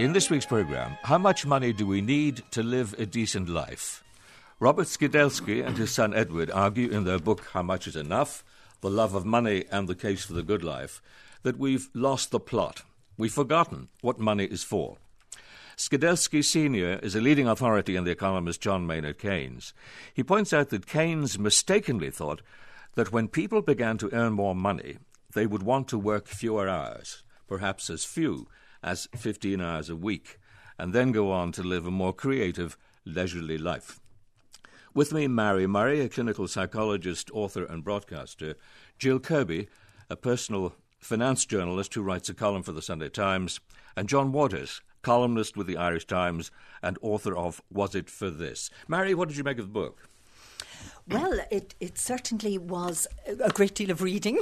In this week's programme, how much money do we need to live a decent life? Robert Skidelsky and his son Edward argue in their book How Much Is Enough? The Love of Money and the Case for the Good Life, that we've lost the plot. We've forgotten what money is for. Skidelsky Sr. is a leading authority in the economist John Maynard Keynes. He points out that Keynes mistakenly thought that when people began to earn more money, they would want to work fewer hours, perhaps as few as 15 hours a week, and then go on to live a more creative, leisurely life. With me, Mary Murray, a clinical psychologist, author and broadcaster, Jill Kirby, a personal finance journalist who writes a column for the Sunday Times, and John Waters, columnist with the Irish Times and author of Was It For This? Mary, what did you make of the book? Well, it certainly was a great deal of reading,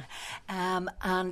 and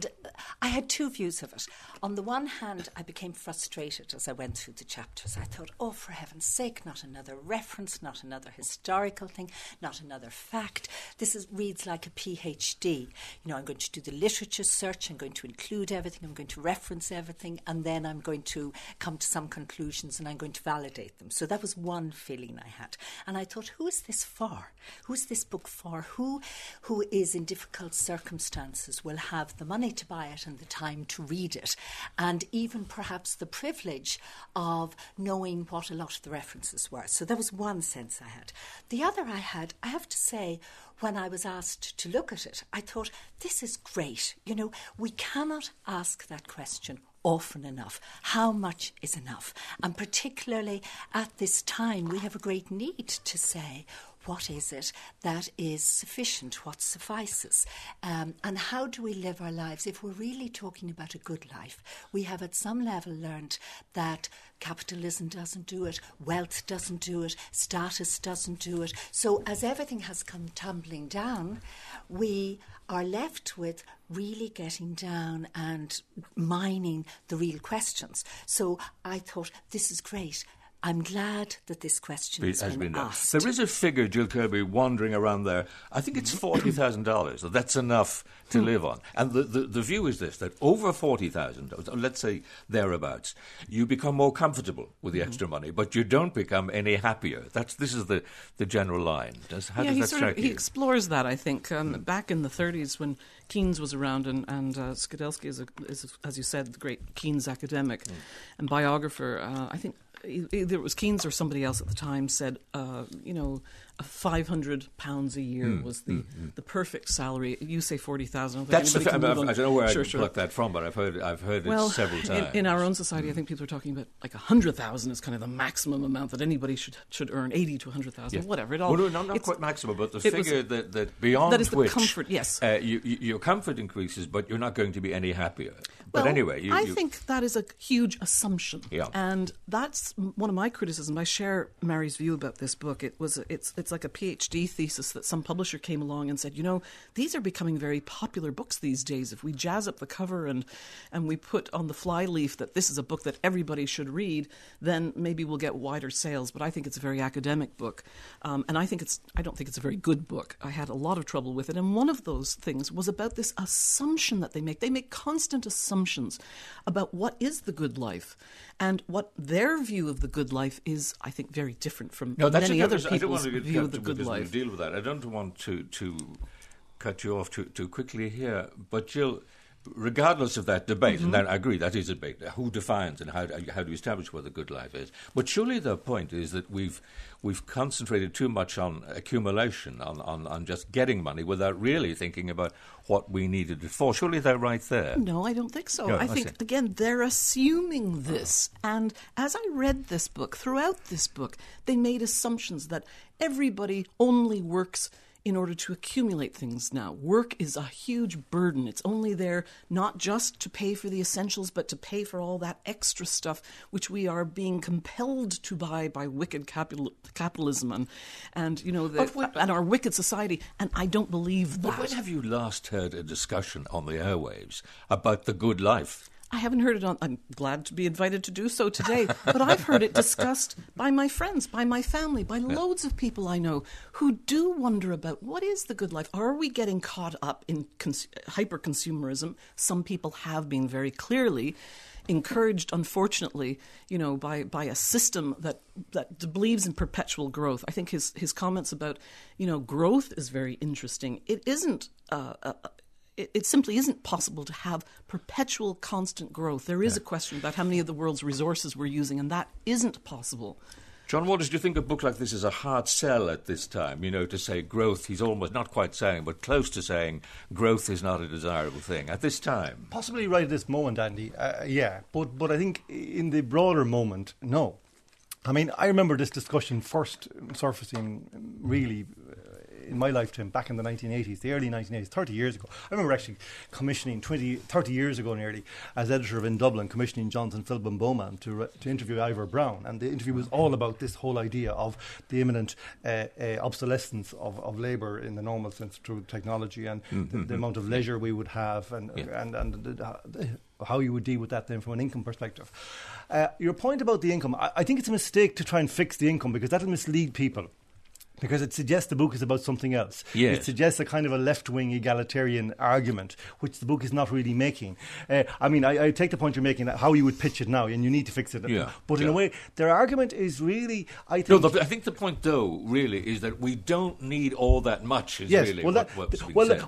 I had two views of it. On the one hand, I became frustrated as I went through the chapters. I thought, oh, for heaven's sake, not another reference, not another historical thing, not another fact. Reads like a PhD. I'm going to do the literature search, I'm going to include everything, I'm going to reference everything, and then I'm going to come to some conclusions and I'm going to validate them. So that was one feeling I had. And I thought, who is this for? Who's this book for? Who is in difficult circumstances will have the money to buy it and the time to read it, and even perhaps the privilege of knowing what a lot of the references were. So that was one sense I had. The other I have to say, when I was asked to look at it, I thought, this is great. We cannot ask that question often enough. How much is enough? And particularly at this time, we have a great need to say, what is it that is sufficient? What suffices? And how do we live our lives? If we're really talking about a good life, we have at some level learned that capitalism doesn't do it, wealth doesn't do it, status doesn't do it. So as everything has come tumbling down, we are left with really getting down and mining the real questions. So I thought, this is great. I'm glad that this question has been asked. There is a figure, Jill Kirby, wandering around there. I think it's $40,000. That's enough to live on. And the view is this, that over $40,000, let's say thereabouts, you become more comfortable with the extra money, but you don't become any happier. This is the general line. How does that strike you? He explores that, I think. Back in the 30s when Keynes was around, and Skidelsky is, as you said, the great Keynes academic and biographer, I think either it was Keynes or somebody else at the time said, £500 a year was the perfect salary. You say 40,000. That's I don't know where I plucked that from, but I've heard it several times. In our own society, I think people are talking about like 100,000 is kind of the maximum amount that anybody should earn. 80 to 100,000, whatever. Not quite maximum, but the figure that beyond that is which the comfort. Yes, your comfort increases, but you're not going to be any happier. Well, but anyway, I think that is a huge assumption, yeah. And that's one of my criticisms. I share Mary's view about this book. It's like a PhD thesis that some publisher came along and said, these are becoming very popular books these days. If we jazz up the cover and we put on the flyleaf that this is a book that everybody should read, then maybe we'll get wider sales. But I think it's a very academic book, and I don't think it's a very good book. I had a lot of trouble with it, and one of those things was about this assumption that they make. They make constant assumptions about what is the good life, and what their view of the good life is, I think, very different from many other people's view of the good life. Deal with that. I don't want to cut you off too quickly here, but Jill, regardless of that debate, and I agree that is a debate, who defines and how do you establish what the good life is? But surely the point is that we've concentrated too much on accumulation, on just getting money without really thinking about what we needed it for. Surely they're right there. No, I don't think so. No, I think, again, they're assuming this. And as I read this book, throughout this book, they made assumptions that everybody only works in order to accumulate things now. Work is a huge burden. It's only there not just to pay for the essentials, but to pay for all that extra stuff which we are being compelled to buy by wicked capitalism and our wicked society. And I don't believe that. But when have you last heard a discussion on the airwaves about the good life? I haven't heard it I'm glad to be invited to do so today, but I've heard it discussed by my friends, by my family, by loads of people I know who do wonder about what is the good life. Are we getting caught up in hyper-consumerism? Some people have been very clearly. encouraged, unfortunately, by a system that believes in perpetual growth. I think his comments about, growth is very interesting. It isn't. It simply isn't possible to have perpetual constant growth. There is a question about how many of the world's resources we're using, and that isn't possible. John Walters, do you think a book like this is a hard sell at this time? To say growth, he's almost not quite saying, but close to saying growth is not a desirable thing at this time. Possibly right at this moment, Andy. Yeah, but I think in the broader moment, no. I mean, I remember this discussion first surfacing really in my lifetime back in the 1980s, the early 1980s, 30 years ago. I remember actually commissioning 30 years ago nearly, as editor of In Dublin, commissioning Jonathan Philbin Bowman to interview Ivor Brown. And the interview was all about this whole idea of the imminent obsolescence of labour in the normal sense through technology and the amount of leisure we would have and how you would deal with that then from an income perspective. Your point about the income, I think it's a mistake to try and fix the income because that will mislead people. Because it suggests the book is about something else. Yes. It suggests a kind of a left-wing egalitarian argument, which the book is not really making. I take the point you're making, how you would pitch it now, and you need to fix it. Yeah. But in a way, their argument is really, I think... No, I think the point, though, really, is that we don't need all that much, is really what's being said.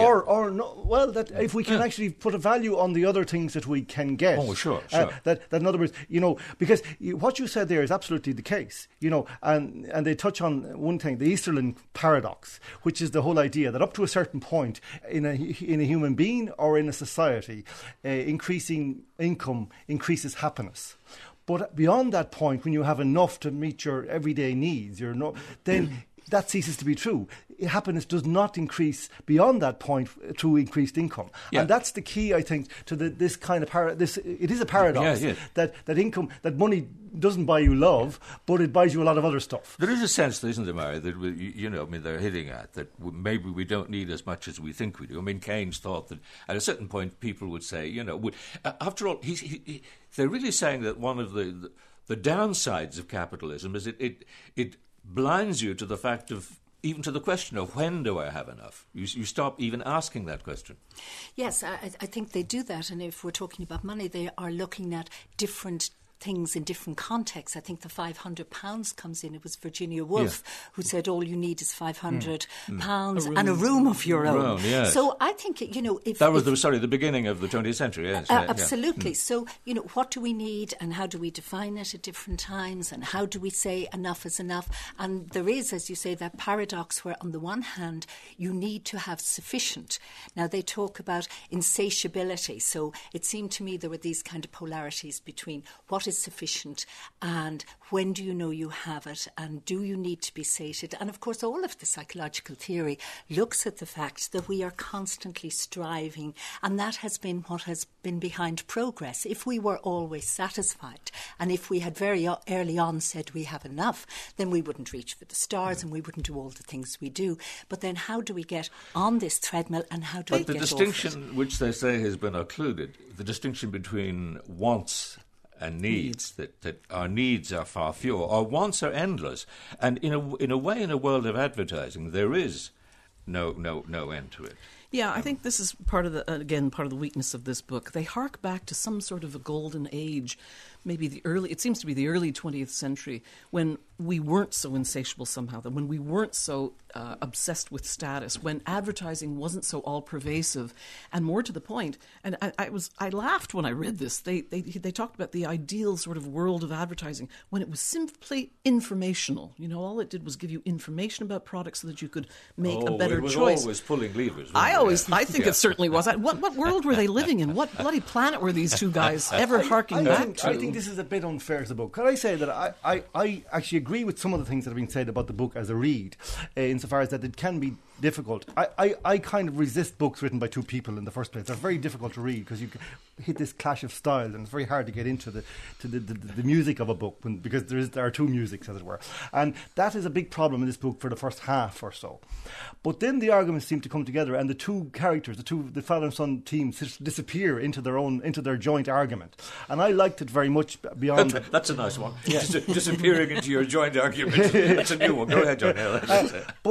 That if we can actually put a value on the other things that we can get. Oh, sure. That in other words, because what you said there is absolutely the case, and they touch on one thing, the Easterlin paradox, which is the whole idea that up to a certain point in a human being or in a society, increasing income increases happiness. But beyond that point, when you have enough to meet your everyday needs, then that ceases to be true. Happiness does not increase beyond that point through increased income. Yeah. And that's the key, I think, to this kind of it is a paradox that income, that money doesn't buy you love, but it buys you a lot of other stuff. There is a sense, isn't there, Mary, that they're hitting at that maybe we don't need as much as we think we do. I mean, Keynes thought that at a certain point people would say, after all, they're really saying that one of the downsides of capitalism is it blinds you to the fact of, even to the question of when do I have enough? You stop even asking that question. Yes, I think they do that. And if we're talking about money, they are looking at different things in different contexts. I think the £500 comes in. It was Virginia Woolf who said all you need is £500 and a room of your own. Yes. So I think, if... That was the beginning of the 20th century, yes. Absolutely. So, what do we need and how do we define it at different times and how do we say enough is enough? And there is, as you say, that paradox where on the one hand you need to have sufficient. Now they talk about insatiability. So it seemed to me there were these kind of polarities between what is sufficient and when do you know you have it and do you need to be sated? And of course all of the psychological theory looks at the fact that we are constantly striving, and that has been what has been behind progress. If we were always satisfied and if we had very early on said we have enough, then we wouldn't reach for the stars and we wouldn't do all the things we do. But then how do we get on this treadmill and how do we get off it? But the distinction which they say has been occluded, the distinction between wants and needs, that our needs are far fewer, our wants are endless, and in a way, in a world of advertising, there is no end to it. Yeah, I think this is part of the weakness of this book. They hark back to some sort of a golden age, maybe it seems to be the early 20th century, when we weren't so insatiable somehow, that when we weren't so obsessed with status, when advertising wasn't so all-pervasive, and more to the point, and I laughed when I read this. They talked about the ideal sort of world of advertising when it was simply informational. All it did was give you information about products so that you could make a better choice. It was always pulling levers. I think it certainly was. What world were they living in? What bloody planet were these two guys ever harking back to? I think this is a bit unfair to the book. Could I say that I actually agree with some of the things that have been said about the book as a read, insofar as that it can be difficult. I kind of resist books written by two people in the first place. They're very difficult to read because you hit this clash of style, and it's very hard to get into the music of a book because there are two musics, as it were. And that is a big problem in this book for the first half or so. But then the arguments seem to come together, and the two characters, the father and son team, disappear into their joint argument. And I liked it very much beyond... That's a nice one. Yeah. Disappearing into your joint argument. That's a new one. Go ahead, John.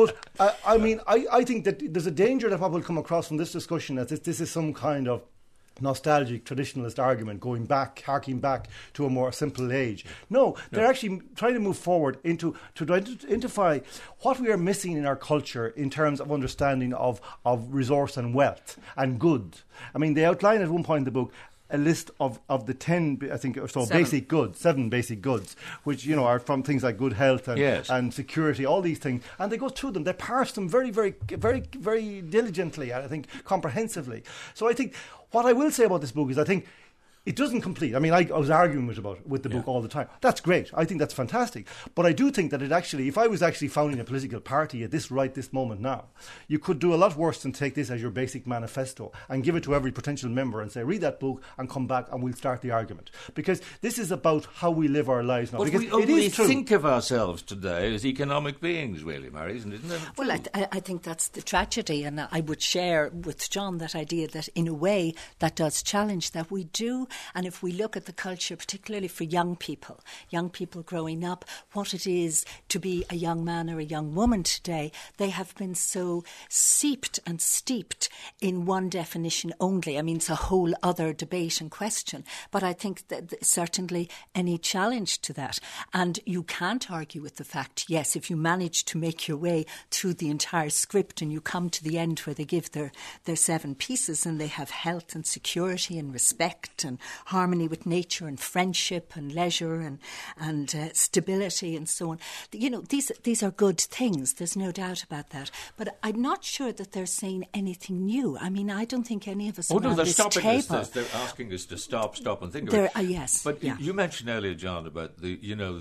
I think that there's a danger that what will come across from this discussion as this is some kind of nostalgic traditionalist argument harking back to a more simple age. No, they're actually trying to move forward to identify what we are missing in our culture in terms of understanding of resource and wealth and good. I mean, they outline at one point in the book a list of the 10, I think, or so, seven basic goods, which, are from things like good health and security, all these things. And they go through them. They parse them very, very, very, very diligently, I think, comprehensively. So I think what I will say about this book is I think it doesn't complete. I mean, I was arguing with the book all the time. That's great. I think that's fantastic. But I do think that it actually, if I was actually founding a political party at this moment now, you could do a lot worse than take this as your basic manifesto and give it to every potential member and say, read that book and come back and we'll start the argument. Because this is about how we live our lives now. But because we only think of ourselves today as economic beings, really, Mary, isn't it? Well, I think that's the tragedy, and I would share with John that idea that in a way that does challenge that we do. And if we look at the culture, particularly for young people growing up, what it is to be a young man or a young woman today, they have been so seeped and steeped in one definition only. I mean, it's a whole other debate and question. But I think that certainly any challenge to that. And you can't argue with the fact, yes, if you manage to make your way through the entire script and you come to the end where they give their 7 pieces and they have health and security and respect and harmony with nature and friendship and leisure and stability and so on. These are good things. There's no doubt about that. But I'm not sure that they're saying anything new. I mean, I don't think any of us around this table... They're asking us to stop and think of it. Yes. But you mentioned earlier, John, about the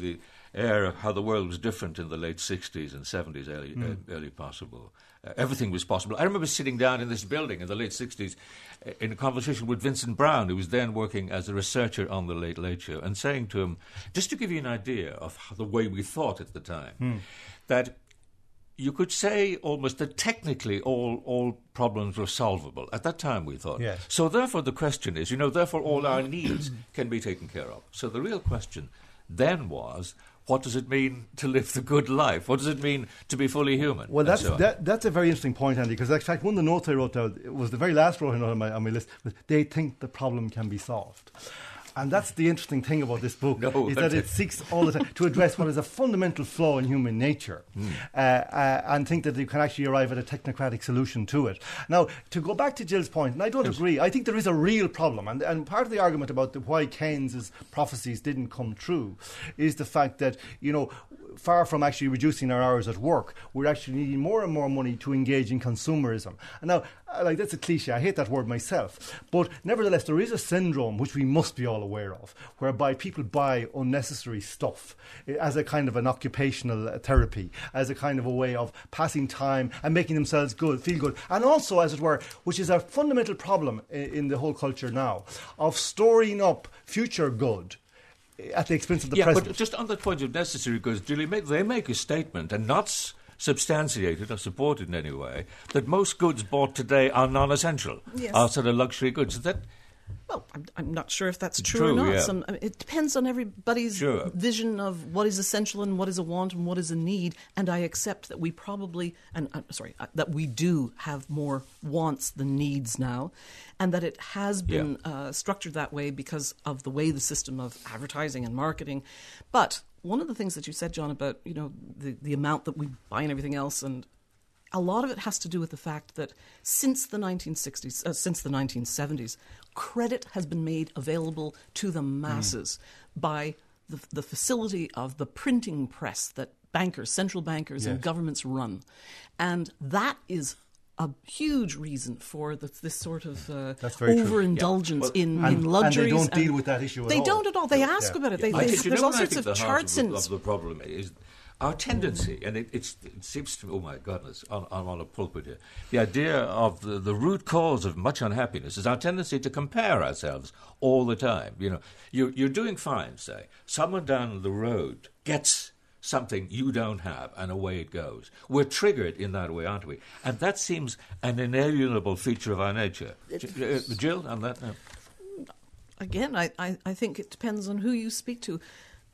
era of how the world was different in the late 60s and 70s, early possible. Everything was possible. I remember sitting down in this building in the late 60s in a conversation with Vincent Brown, who was then working as a researcher on the Late Late Show, and saying to him, just to give you an idea of the way we thought at the time, that you could say almost that technically all problems were solvable. At that time, we thought. Yes. So therefore the question is, therefore all our needs can be taken care of. So the real question then was, what does it mean to live the good life? What does it mean to be fully human? Well, that's a very interesting point, Andy, because in fact one of the notes I wrote down, it was the very last note on my list, was they think the problem can be solved. And that's the interesting thing about this book, is that it seeks all the time to address what is a fundamental flaw in human nature and think that you can actually arrive at a technocratic solution to it. Now, to go back to Jill's point, and I don't agree, I think there is a real problem, and part of the argument about why Keynes's prophecies didn't come true is the fact that, far from actually reducing our hours at work, we're actually needing more and more money to engage in consumerism. And now, that's a cliche, I hate that word myself, but nevertheless there is a syndrome which we must be all aware of, whereby people buy unnecessary stuff as a kind of an occupational therapy, as a kind of a way of passing time and making themselves feel good, and also, as it were, which is a fundamental problem in the whole culture now, of storing up future good at the expense of the present. But just on the point of necessary goods, they make a statement, and not substantiated or supported in any way, that most goods bought today are non-essential, are sort of luxury goods. Well, I'm not sure if that's true or not. Yeah. It depends on everybody's vision of what is essential and what is a want and what is a need. And I accept that we probably, that we do have more wants than needs now, and that it has been structured that way because of the way the system of advertising and marketing. But one of the things that you said, John, about the amount that we buy and everything else, and a lot of it has to do with the fact that since the 1960s, since the 1970s, credit has been made available to the masses by the facility of the printing press that central bankers and governments run. And that is a huge reason for this sort of overindulgence in luxuries. And they don't deal with that issue at all. They don't at all. They ask about it. There's all sorts of charts of the problem is our tendency, and it seems to me, oh my goodness, I'm on a pulpit here, the idea of the root cause of much unhappiness is our tendency to compare ourselves all the time. You're doing fine, say. Someone down the road gets something you don't have, and away it goes. We're triggered in that way, aren't we? And that seems an inalienable feature of our nature. Jill, on that? Again, I think it depends on who you speak to.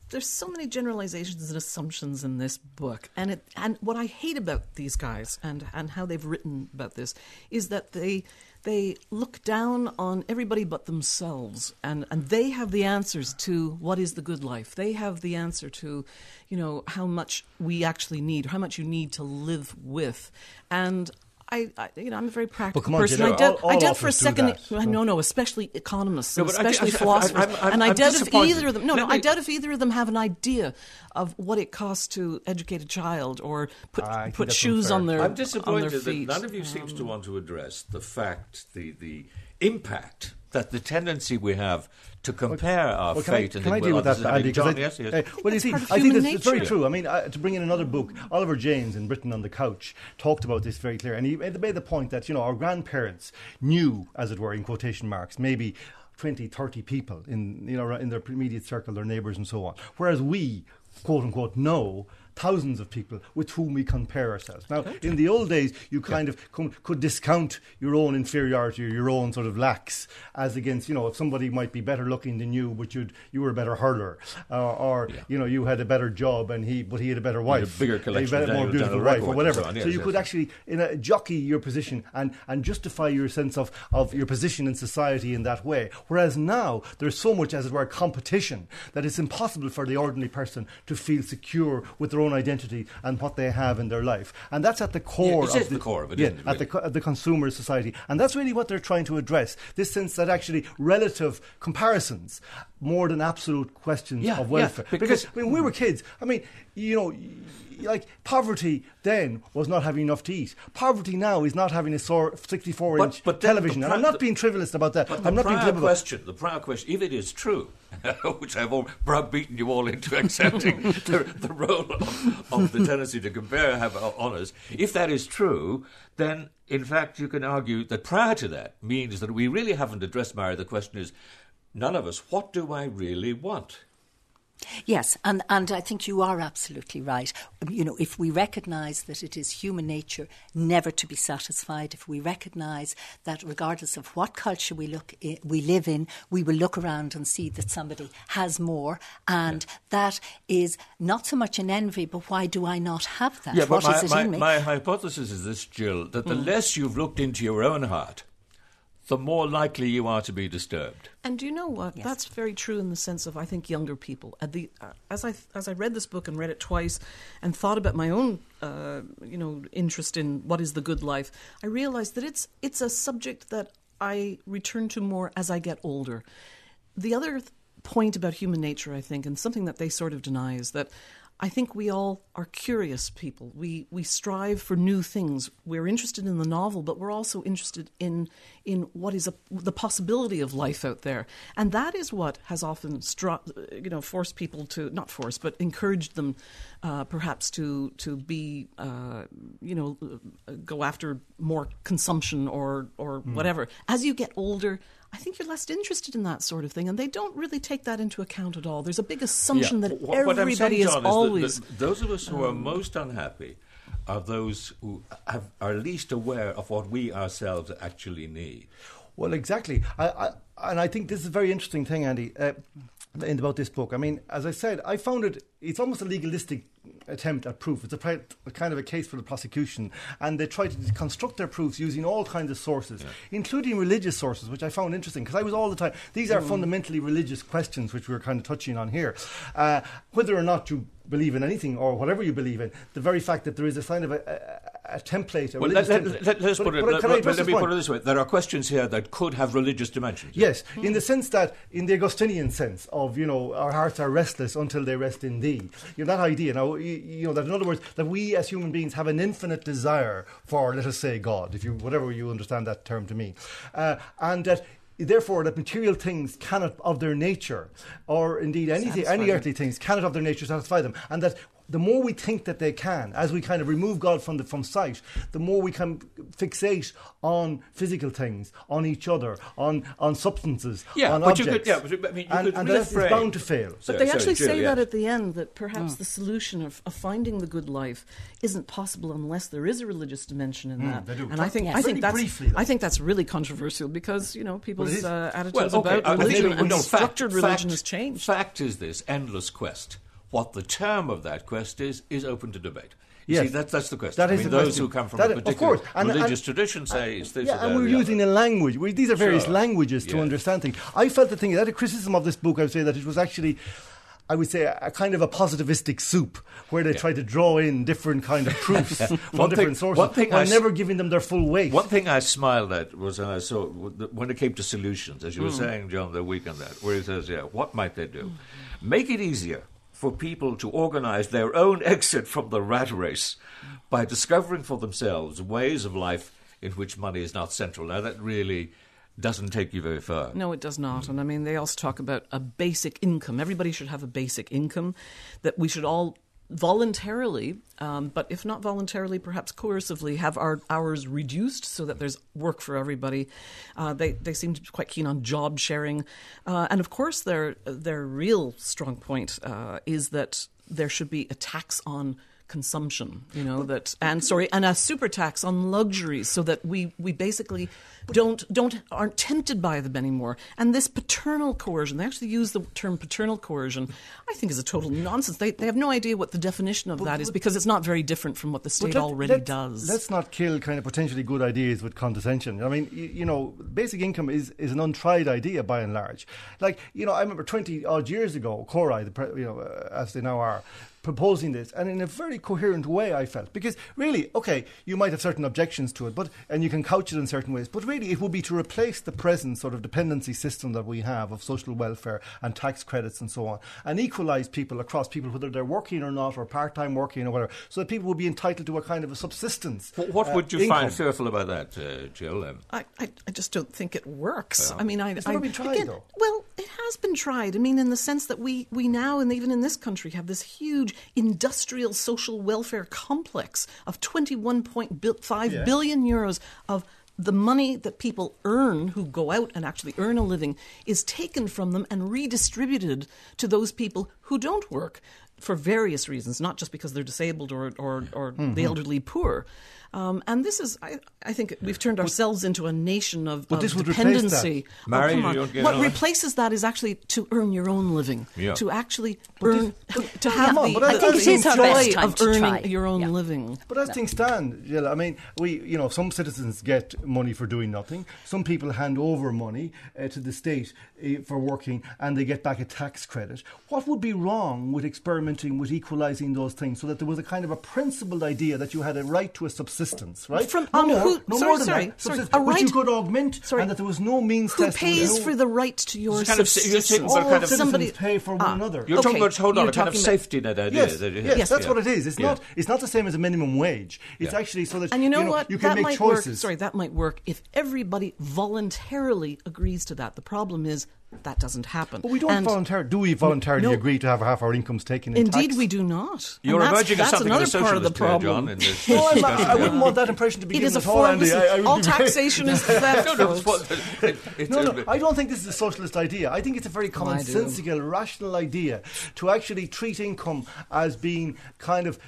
there's so many generalizations and assumptions in this book, and what I hate about these guys and how they've written about this is that they look down on everybody but themselves, and they have the answers to what is the good life. They have the answer to, how much we actually need, how much you need to live with, and I'm a very practical person. I doubt for a second. No, especially economists, especially philosophers. And I doubt if either of them. I doubt if either of them have an idea of what it costs to educate a child or put shoes on their. I'm disappointed that none of you seems to want to address the fact, the impact that the tendency we have to compare our fate and can I deal with that, Andy? Yes. Well, you see, I think it's very true. I mean, to bring in another book, Oliver James in Britain on the Couch talked about this very clear, and he made the point that our grandparents knew, as it were, in quotation marks, maybe 20, 30 people in their immediate circle, their neighbours and so on, whereas we, quote unquote, know thousands of people with whom we compare ourselves. Now, in the old days, you kind of could discount your own inferiority or your own sort of lacks as against, if somebody might be better looking than you, but you were a better hurler, or you had a better job but he had a better wife, a bigger collection, a more beautiful wife, or whatever. So you could actually jockey your position and justify your sense of your position in society in that way. Whereas now there's so much, as it were, competition that it's impossible for the ordinary person to feel secure with their own identity and what they have in their life, and that's at the core of the core of it, isn't it, really? At the consumer society, and that's really what they're trying to address. This sense that actually relative comparisons more than absolute questions of welfare. Because when we were kids, like poverty then was not having enough to eat. Poverty now is not having a 64-inch television. And I'm not being trivialist about that. I'm not being trivialist. The prior question, if it is true, which I've browbeaten you all into accepting the role of the tendency to compare have honours, if that is true, then in fact you can argue that prior to that means that we really haven't addressed, Mary, the question is, none of us, what do I really want? Yes, and I think you are absolutely right. If we recognise that it is human nature never to be satisfied, if we recognise that regardless of what culture we live in, we will look around and see that somebody has more, and that is not so much an envy, but why do I not have that? Yeah, what but is it in me? My hypothesis is this, Jill, that the less you've looked into your own heart, the more likely you are to be disturbed. And do you know what? Yes. That's very true in the sense of, I think, younger people. As I read this book and read it twice and thought about my own, interest in what is the good life, I realised that it's a subject that I return to more as I get older. The other point about human nature, I think, and something that they sort of deny, is that I think we all are curious people. We strive for new things. We're interested in the novel, but we're also interested in what is the possibility of life out there. And that is what has often forced people to, not forced, but encouraged them perhaps to be, go after more consumption or whatever. As you get older, I think you're less interested in that sort of thing, and they don't really take that into account at all. There's a big assumption that everybody is always... Those of us who are most unhappy are those who are least aware of what we ourselves actually need. Well, exactly. And I think this is a very interesting thing, Andy, about this book. I mean, as I said, I found it's almost a legalistic attempt at proof. It's a kind of a case for the prosecution, and they try to construct their proofs using all kinds of sources, including religious sources, which I found interesting, because I was all the time, these are fundamentally religious questions which we're kind of touching on here. Whether or not you believe in anything or whatever you believe in, the very fact that there is a kind of a template. Let me put it this way. There are questions here that could have religious dimensions. Yes, in the sense that, in the Augustinian sense of, our hearts are restless until they rest in thee. That idea, that in other words, that we as human beings have an infinite desire for, let us say, God, whatever you understand that term to mean. And that therefore that material things cannot of their nature, or indeed any earthly things cannot of their nature satisfy them, and that the more we think that they can, as we kind of remove God from sight, the more we can fixate on physical things, on each other, on substances, on objects. And that's bound to fail. But they actually say that at the end, that perhaps the solution of finding the good life isn't possible unless there is a religious dimension in that. They do. And I think that's really controversial, because people's attitudes about religion and structured religion has changed. Fact is this endless quest What the term of that quest is open to debate. Yes. See, that's the question. That is the those question. who come from That a of particular course. And religious tradition say it's this or that and or we're the using other. a language. These are various Sure. languages to Yeah. understand things. I felt the thing, that a criticism of this book, I would say that it was actually, I would say, a kind of a positivistic soup where they try to draw in different kind of proofs from different sources while never giving them their full weight. One thing I smiled at was when I saw, when it came to solutions, as you were saying, John, the week on that, where he says, what might they do? Make it easier for people to organise their own exit from the rat race by discovering for themselves ways of life in which money is not central. Now, that really doesn't take you very far. No, it does not. And I mean, they also talk about a basic income. Everybody should have a basic income, that we should all voluntarily, but if not voluntarily, perhaps coercively, have our hours reduced so that there's work for everybody. They seem to be quite keen on job sharing. And of course, their real strong point is that there should be a tax on consumption, and a super tax on luxuries, so that we basically aren't tempted by them anymore. And this paternal coercion, they actually use the term paternal coercion, I think is a total nonsense. They have no idea what the definition of that is, because it's not very different from what the state already does. Let's not kill kind of potentially good ideas with condescension. I mean, basic income is an untried idea by and large. Like, I remember 20 odd years ago, Cori, as they now are, proposing this, and in a very coherent way, I felt. Because really, okay, you might have certain objections to it, and you can couch it in certain ways, but really it would be to replace the present sort of dependency system that we have of social welfare and tax credits and so on, and equalise people across people, whether they're working or not, or part-time working or whatever, so that people would be entitled to a kind of a subsistence. What would you income. find fearful about that, Jill? I just don't think it works. Yeah. I mean, It's never been tried, though. Well, it has been tried. I mean, in the sense that we now, and even in this country, have this huge industrial social welfare complex of 21.5 billion euros of the money that people earn, who go out and actually earn a living, is taken from them and redistributed to those people who don't work for various reasons, not just because they're disabled or the elderly poor. And this is, I think we've turned ourselves into a nation of this would dependency. replace that. Mary, you don't get what on that? replaces that is actually to earn your own living, Yeah. to actually earn, to have I think it is our best joy time of to earning try. your own Yeah. living. But as things stand, Jill, I mean, some citizens get money for doing nothing. Some people hand over money to the state for working, and they get back a tax credit. What would be wrong with experimenting with equalising those things, so that there was a kind of a principled idea that you had a right to a subsistence, right? From- no on more, who- no sorry, more than sorry, that. sorry. Subsistence, A which you right- could augment, sorry. and that there was no means Who testing. pays for the right to your kind of- you're taking subsistence? some All kind of- citizens Somebody- pay for one another. You're talking Okay, about, hold on, you're a kind of talking about- safety net idea. Yes, that's what it is. It's Yeah. not the same as a minimum wage. It's actually so that And you know what? you can that make might choices. work. Sorry, that might work if everybody voluntarily agrees to that. The problem is that doesn't happen. But we don't do we voluntarily No. agree to have half our incomes taken in tax? Indeed, we do not. And You're that's- emerging as that's something of a another part of the socialist here, problem. John, in this No, discussion. I wouldn't want that impression to be It given is a at all, form. Andy. I would All be very- taxation is theft. No, no, folks. No, I don't think this is a socialist idea. I think it's a very commonsensical, rational idea to actually treat income as being kind of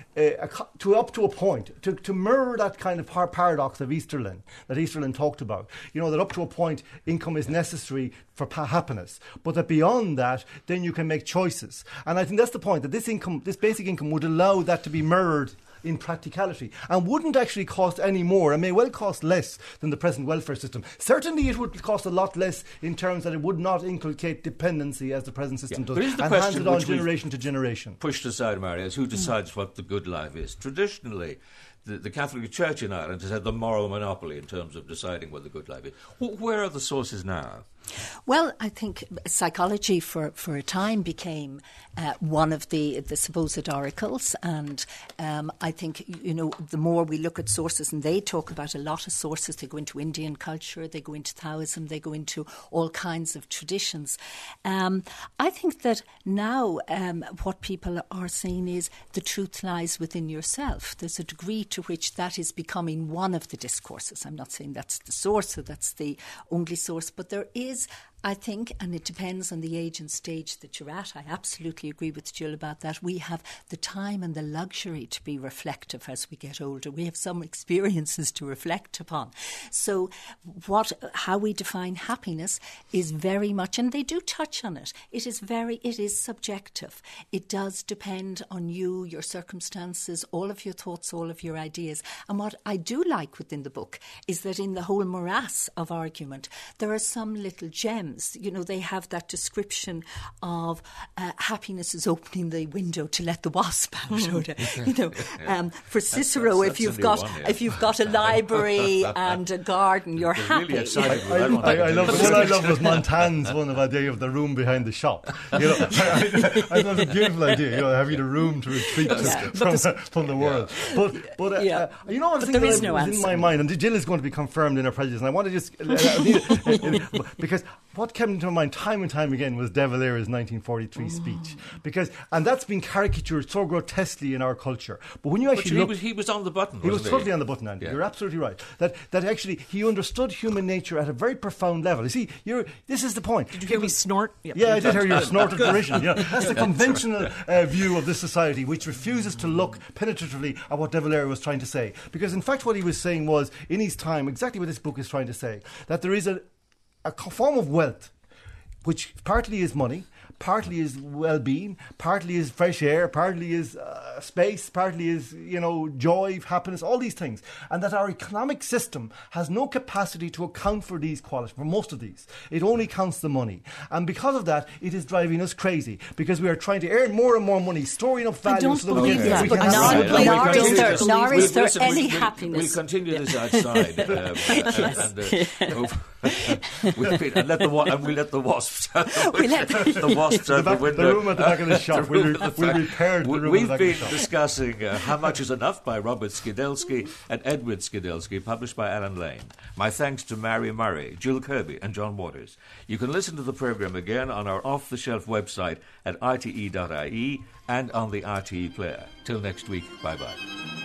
up to a point, to mirror that kind of paradox of Easterlin that Easterlin talked about. That up to a point, income is necessary for happiness, but that beyond that, then you can make choices. And I think that's the point, that this basic income would allow that to be mirrored in practicality, and wouldn't actually cost any more, and may well cost less than the present welfare system. Certainly it would cost a lot less in terms that it would not inculcate dependency as the present system does, But is the and hand question it on which we've generation to generation. pushed aside, Mary, is who decides what the good life is. Traditionally, the Catholic Church in Ireland has had the moral monopoly in terms of deciding what the good life is. Where are the sources now? Well, I think psychology for a time became one of the supposed oracles, and I think, the more we look at sources, and they talk about a lot of sources, they go into Indian culture, they go into Taoism, they go into all kinds of traditions. I think that now what people are saying is the truth lies within yourself. There's a degree to which that is becoming one of the discourses. I'm not saying that's the source or that's the only source, but there is I think, and it depends on the age and stage that you're at. I absolutely agree with Jill about that. We have the time and the luxury to be reflective as we get older. We have some experiences to reflect upon. So how we define happiness is very much, and they do touch on it, it is subjective. It does depend on you, your circumstances, all of your thoughts, all of your ideas. And what I do like within the book is that in the whole morass of argument, there are some little gems. You know, they have that description of happiness is opening the window to let the wasp out. For Cicero, if you've got a library and a garden, you're happy. Really excited with that one. I love the one I love was Montan's one of a day of the room behind the shop. You know, I thought it was a beautiful idea. You know, having a room to retreat to from the world. But you know, one thing that was in my mind, and Jill is going to be confirmed in her prejudice, and I want to just because what came into my mind time and time again was De Valera's 1943 speech, and that's been caricatured so grotesquely in our culture. But when you actually he was on the button. He was totally on the button, Andy. Yeah. You're absolutely right. That actually he understood human nature at a very profound level. You see, this is the point. Did you hear me snort? Yep. Yeah, I did hear your snort of derision. You know, that's the conventional view of this society, which refuses to look penetratively at what De Valera was trying to say. Because in fact, what he was saying was, in his time, exactly what this book is trying to say, that there is a form of wealth, which partly is money, partly is well-being, partly is fresh air, partly is space, partly is, joy, happiness, all these things. And that our economic system has no capacity to account for these qualities, for most of these. It only counts the money. And because of that, it is driving us crazy, because we are trying to earn more and more money, storing up value so that we can... Nor is there any happiness. We'll continue this outside. And let the wasps out the wasps out the window. The room at the back of the shop. We'll repair the room We've at the back been of the shop. discussing How Much Is Enough by Robert Skidelsky and Edward Skidelsky, published by Alan Lane. My thanks to Mary Murray, Jill Kirby and John Waters. You can listen to the programme again on our off-the-shelf website at ite.ie and on the RTE player. Till next week, bye-bye.